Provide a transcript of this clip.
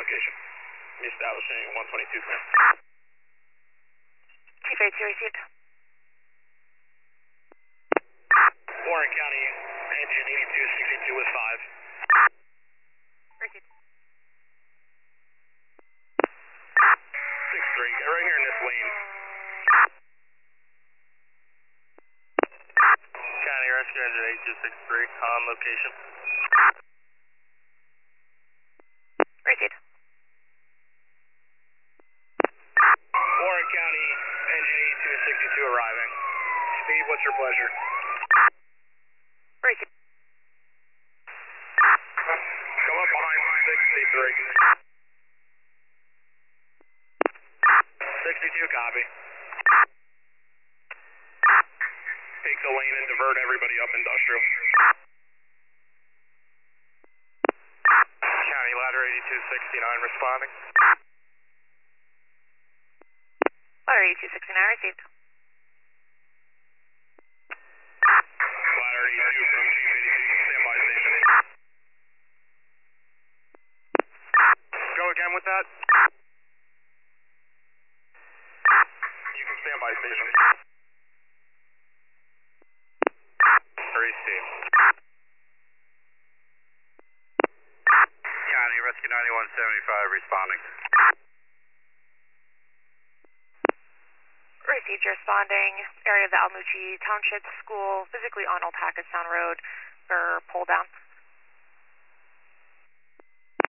location. Establishing 122 command. Chief 82 received. Warren County, engine 8262 with 5. Received. 6-3, get right here in this lane. County Rescue Engine 8263 on location. Received. Warren County, engine 8262 arriving. Speed, what's your pleasure? Received. Come up behind 63. 62, copy. Take the lane and divert everybody up industrial. County ladder 8269 responding. Ladder 8269 received. Ladder 82 from Chief 82, standby station. Go again with that. You can stand by station. Received. County Rescue 9175 responding. Received, responding. Area of the Almuchi Township School, physically on Old Hackettstown Road for pull down.